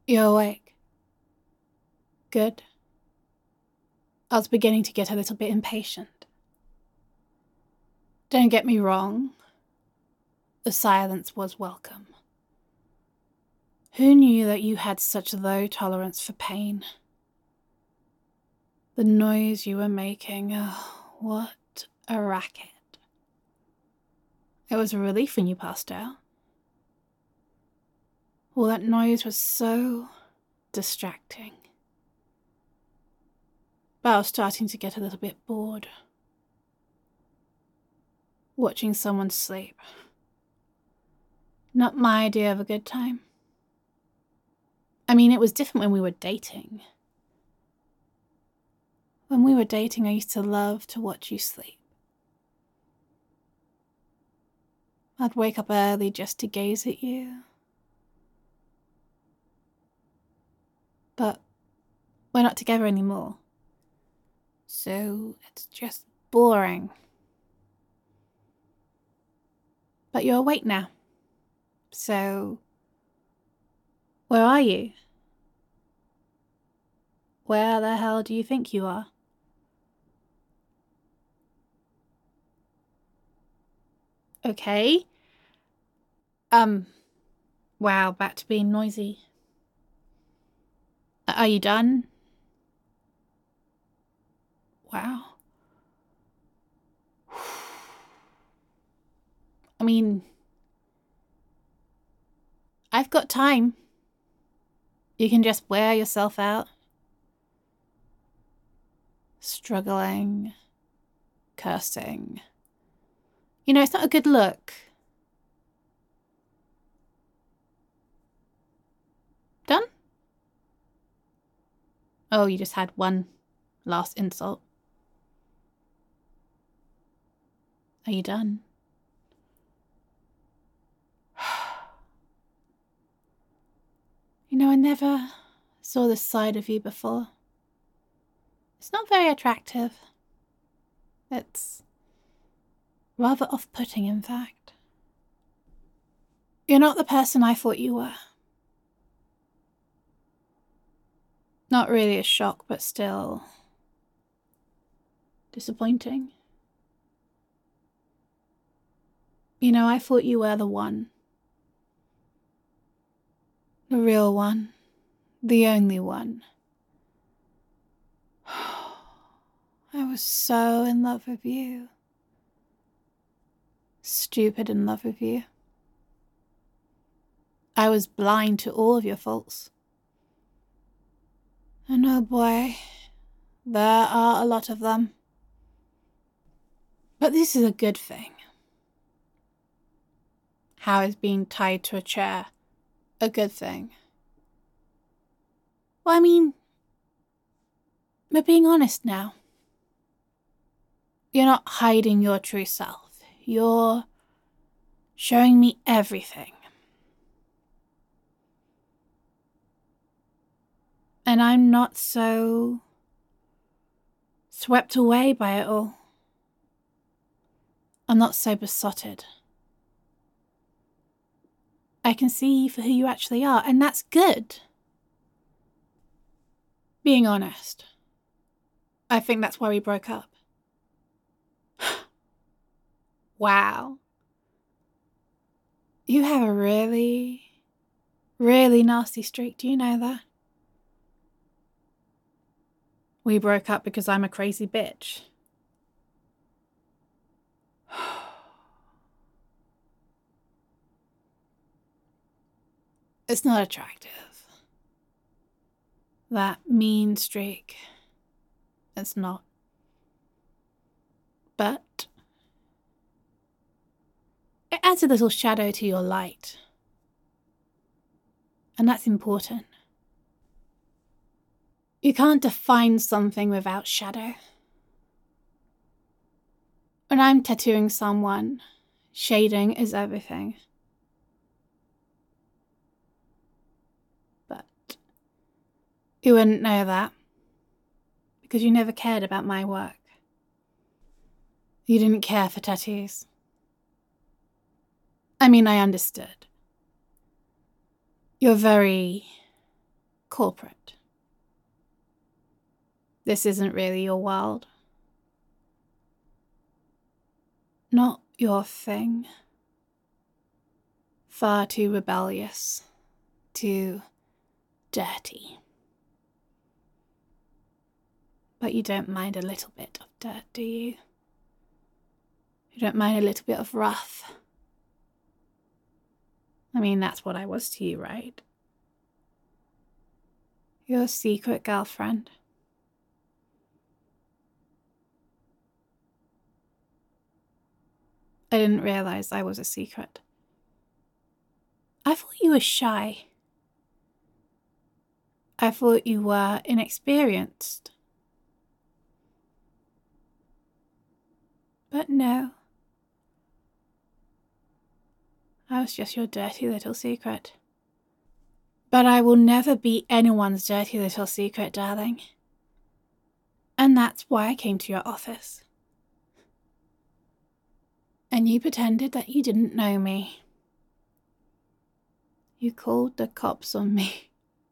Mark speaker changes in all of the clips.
Speaker 1: You're awake. Good. I was beginning to get a little bit impatient. Don't get me wrong. The silence was welcome. Who knew that you had such low tolerance for pain? The noise you were making, oh, what a racket. It was a relief when you passed out. All that noise was so distracting. But I was starting to get a little bit bored. Watching someone sleep. Not my idea of a good time. I mean, it was different when we were dating. When we were dating, I used to love to watch you sleep. I'd wake up early just to gaze at you. But we're not together anymore. So it's just boring. But you're awake now. So, where are you? Where the hell do you think you are? Okay. Wow, back to being noisy. Are you done? Wow. I mean, I've got time. You can just wear yourself out. Struggling. Cursing. You know, it's not a good look. Done? Oh, you just had one last insult. Are you done? You know, I never saw this side of you before. It's not very attractive. It's rather off-putting, in fact. You're not the person I thought you were. Not really a shock, but still disappointing. You know, I thought you were the one. The real one. The only one. I was so in love with you. Stupid in love with you. I was blind to all of your faults. And oh boy, there are a lot of them. But this is a good thing. How is being tied to a chair a good thing? Well, I mean, we're being honest now. You're not hiding your true self. You're showing me everything. And I'm not so swept away by it all. I'm not so besotted. I can see you for who you actually are, and that's good. Being honest, I think that's why we broke up. Wow. You have a really, really nasty streak, do you know that? We broke up because I'm a crazy bitch. It's not attractive. That mean streak. It's not. But it adds a little shadow to your light. And that's important. You can't define something without shadow. When I'm tattooing someone, shading is everything. But you wouldn't know that because you never cared about my work. You didn't care for tattoos. I mean, I understood. You're very corporate. This isn't really your world. Not your thing. Far too rebellious. Too dirty. But you don't mind a little bit of dirt, do you? You don't mind a little bit of wrath. I mean, that's what I was to you, right? Your secret girlfriend. I didn't realize I was a secret. I thought you were shy. I thought you were inexperienced. But no. I was just your dirty little secret. But I will never be anyone's dirty little secret, darling. And that's why I came to your office. And you pretended that you didn't know me. You called the cops on me.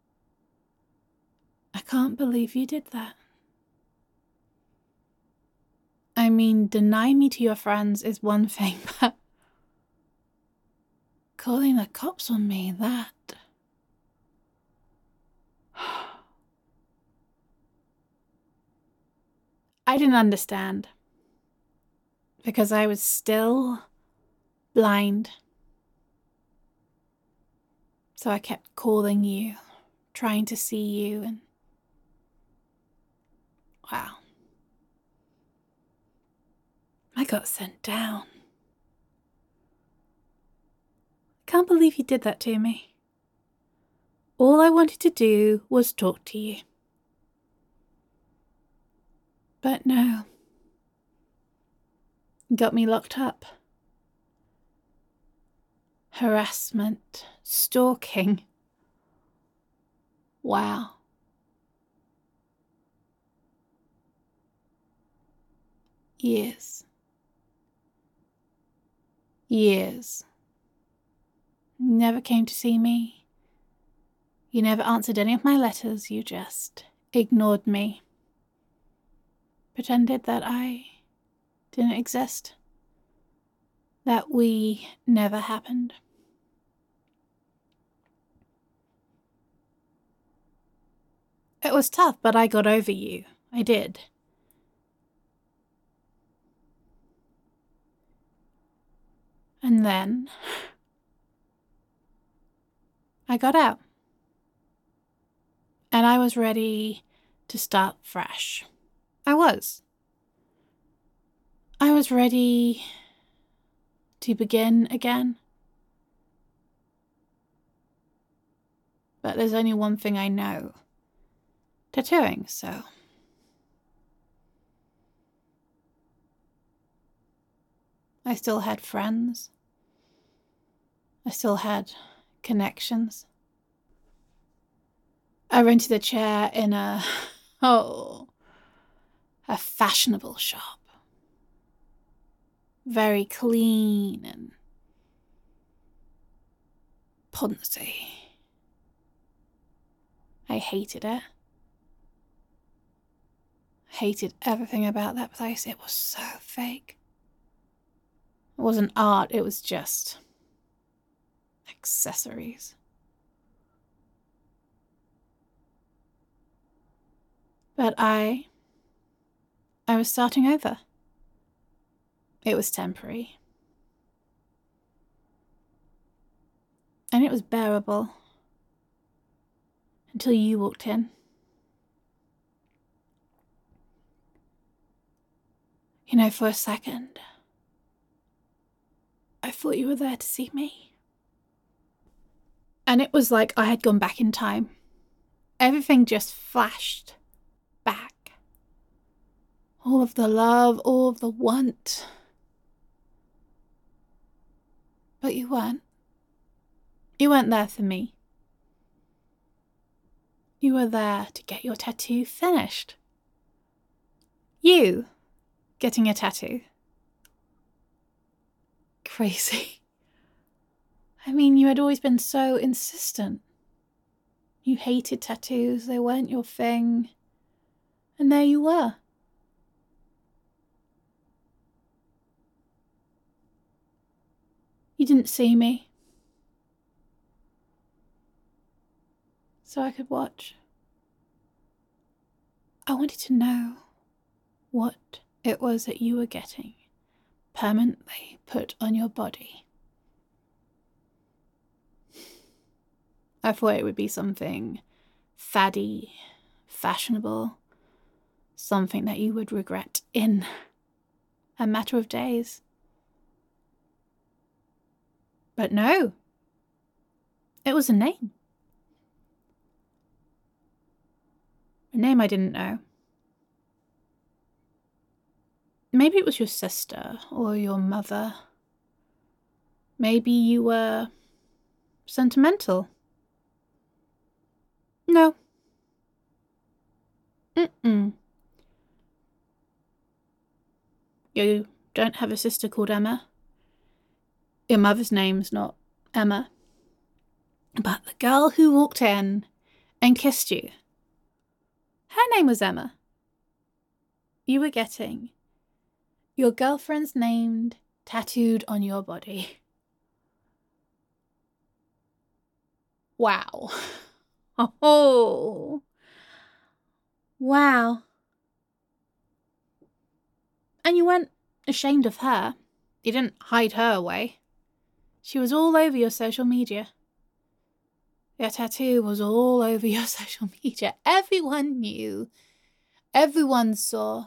Speaker 1: I can't believe you did that. I mean, denying me to your friends is one thing, but calling the cops on me, that... I didn't understand. Because I was still blind. So I kept calling you, trying to see you, and... wow. I got sent down. I can't believe you did that to me. All I wanted to do was talk to you. But no. You got me locked up. Harassment, stalking. Wow. Years. Years. You never came to see me. You never answered any of my letters. You just ignored me. Pretended that I didn't exist. That we never happened. It was tough, but I got over you. I did. And then I got out. And I was ready to start fresh. I was. I was ready to begin again. But there's only one thing I know. Tattooing, so... I still had friends. I still had connections. I rented a chair in a fashionable shop. Very clean and poncy. I hated it. Hated everything about that place. It was so fake. It wasn't art, it was just accessories. But I was starting over. It was temporary. And it was bearable. Until you walked in. You know, for a second, I thought you were there to see me. And it was like I had gone back in time. Everything just flashed back. All of the love, all of the want. But you weren't. You weren't there for me. You were there to get your tattoo finished. You getting a tattoo. Crazy. I mean, you had always been so insistent. You hated tattoos, they weren't your thing. And there you were. You didn't see me. So I could watch. I wanted to know what it was that you were getting permanently put on your body. I thought it would be something faddy, fashionable, something that you would regret in a matter of days. But no, it was a name. A name I didn't know. Maybe it was your sister or your mother. Maybe you were sentimental. No. You don't have a sister called Emma. Your mother's name's not Emma. But the girl who walked in and kissed you, her name was Emma. You were getting your girlfriend's name tattooed on your body. Wow. Oh. Wow. And you weren't ashamed of her. You didn't hide her away. She was all over your social media. Your tattoo was all over your social media. Everyone knew. Everyone saw.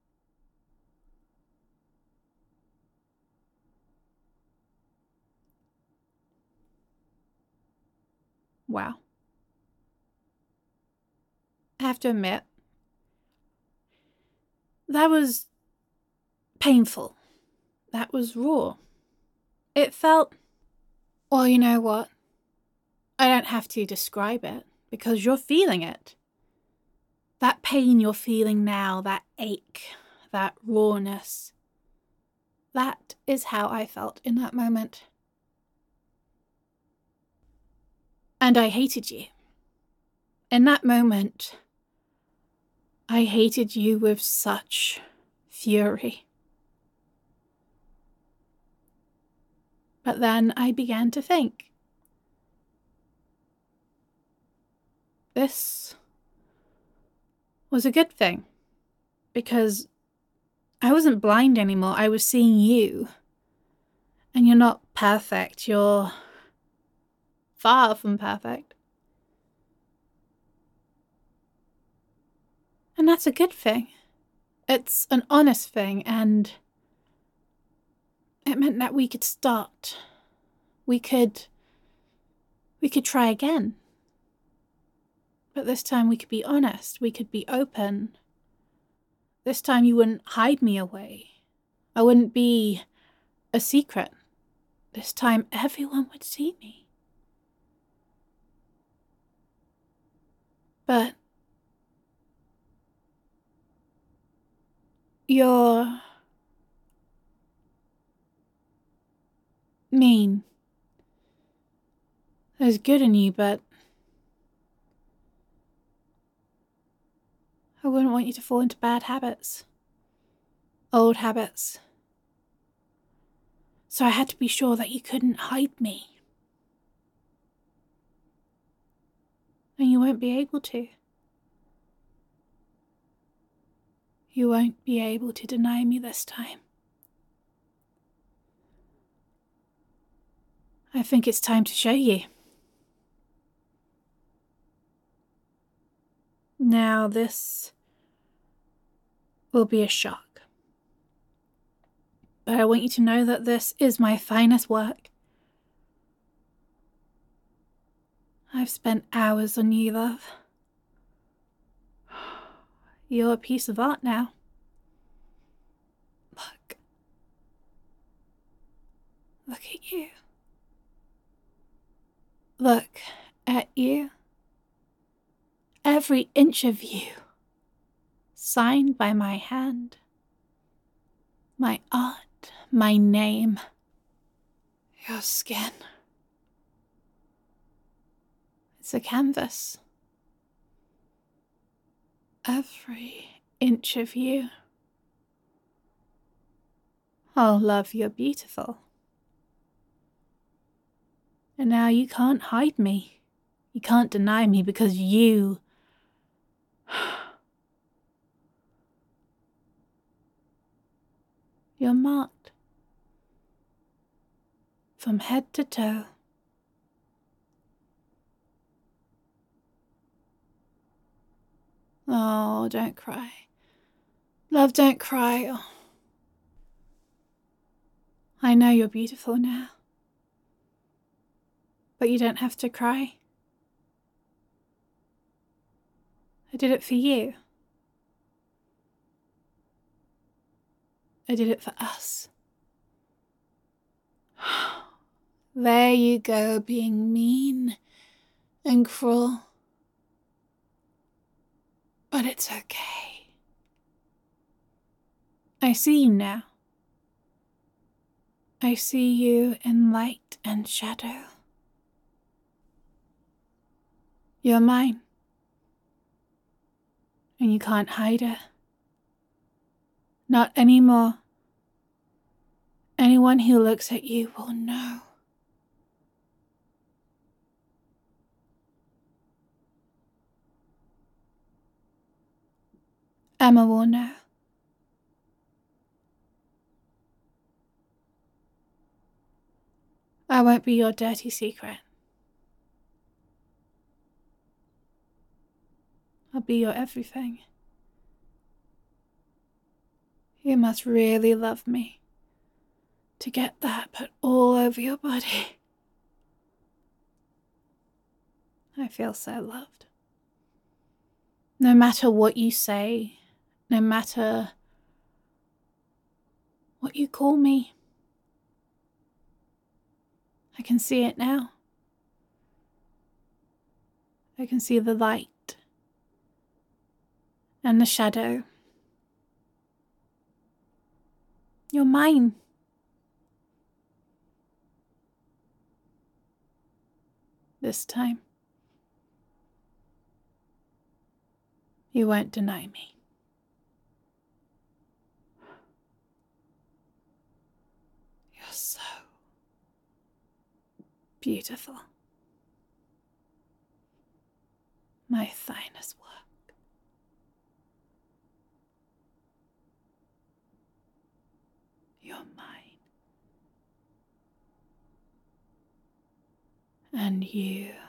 Speaker 1: Wow. I have to admit, that was painful. That was raw. It felt, well, you know what? I don't have to describe it because you're feeling it. That pain you're feeling now, that ache, that rawness, that is how I felt in that moment. And I hated you. In that moment, I hated you with such fury. But then I began to think, this was a good thing, because I wasn't blind anymore. I was seeing you. And you're not perfect. You're far from perfect. And that's a good thing. It's an honest thing, and it meant that we could start. We could try again. But this time we could be honest. We could be open. This time you wouldn't hide me away. I wouldn't be a secret. This time everyone would see me. But you're mean. There's good in you, but I wouldn't want you to fall into bad habits. Old habits. So I had to be sure that you couldn't hide me. And you won't be able to. You won't be able to deny me this time. I think it's time to show you. Now this will be a shock. But I want you to know that this is my finest work. I've spent hours on you, love. You're a piece of art now. Look. Look at you. Look at you. Every inch of you. Signed by my hand. My art, my name. Your skin. It's a canvas. every inch of you. Oh, love, you're beautiful. And now you can't hide me. You can't deny me because you're marked from head to toe. Oh, don't cry. Love, don't cry. Oh. I know you're beautiful now. But you don't have to cry. I did it for you. I did it for us. There you go, being mean and cruel. But it's okay. I see you now. I see you in light and shadow. You're mine. And you can't hide it. Not anymore. Anyone who looks at you will know. Emma will know. I won't be your dirty secret. I'll be your everything. You must really love me to get that put all over your body. I feel so loved. No matter what you say, no matter what you call me, I can see it now. I can see the light and the shadow. You're mine. This time, you won't deny me. You're so beautiful. My finest work. You're mine. And you